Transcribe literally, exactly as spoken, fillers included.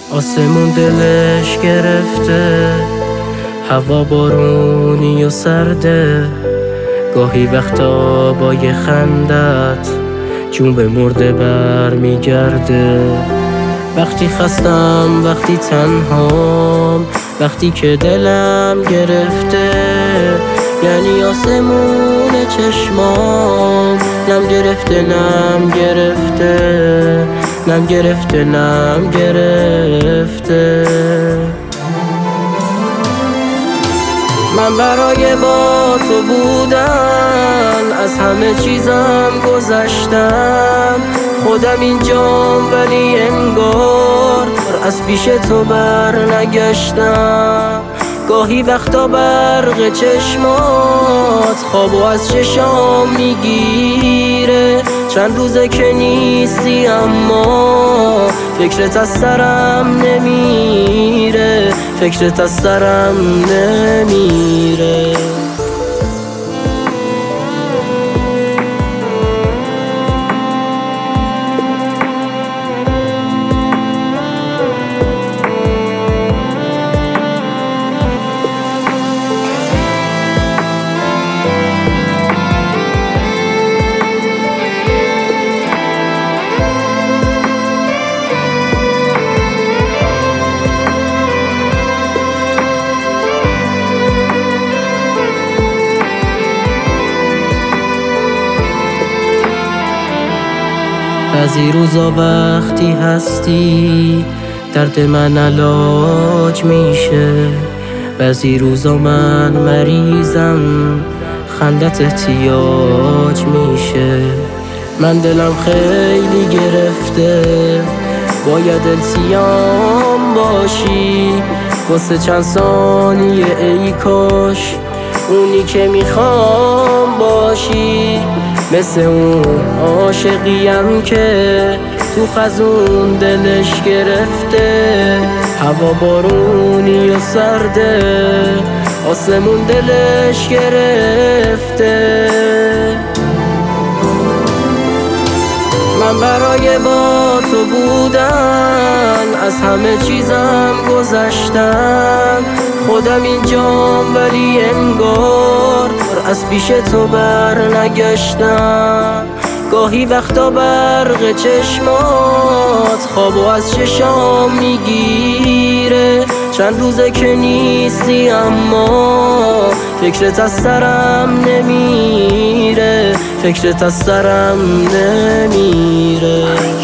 آسمون دلش گرفته، هوا بارونی و سرده. گاهی وقتا با یه خندت جون به مرده بر میگرده. وقتی خستم، وقتی تنهام، وقتی که دلم گرفته، یعنی آسمون چشمام نم گرفته، نم گرفته، نم گرفته، نم گرفته. من برای با تو بودن از همه چیزم گذشتم. خودم اینجام ولی انگار از پیش تو بر نگشتم. گاهی وقتا برق چشمات خوابو از چشام میگیره. چند روزه که نیستی اما فکرت از سرم نمیره، فکرت از سرم نمیره. بعضی روزا وقتی هستی درد من علاج میشه. بعضی روزا من مریضم خندت احتیاج میشه. من دلم خیلی گرفته، باید التیام باشی واسه چند ثانیه. ای کاش اونی که میخوام باشی، مثل اون عاشقیم که تو خزون دلش گرفته. هوا بارونی و سرده، آسمون دلش گرفته. من برای با تو بودن از همه چیزم گذشتم. خودم اینجام ولی انگار از پیش تو بر نگشتم. گاهی وقتا برق چشمات خوابو از چشام میگیره. چند روزه که نیستی اما فکرت از سرم نمیره، فکرت از سرم نمیره.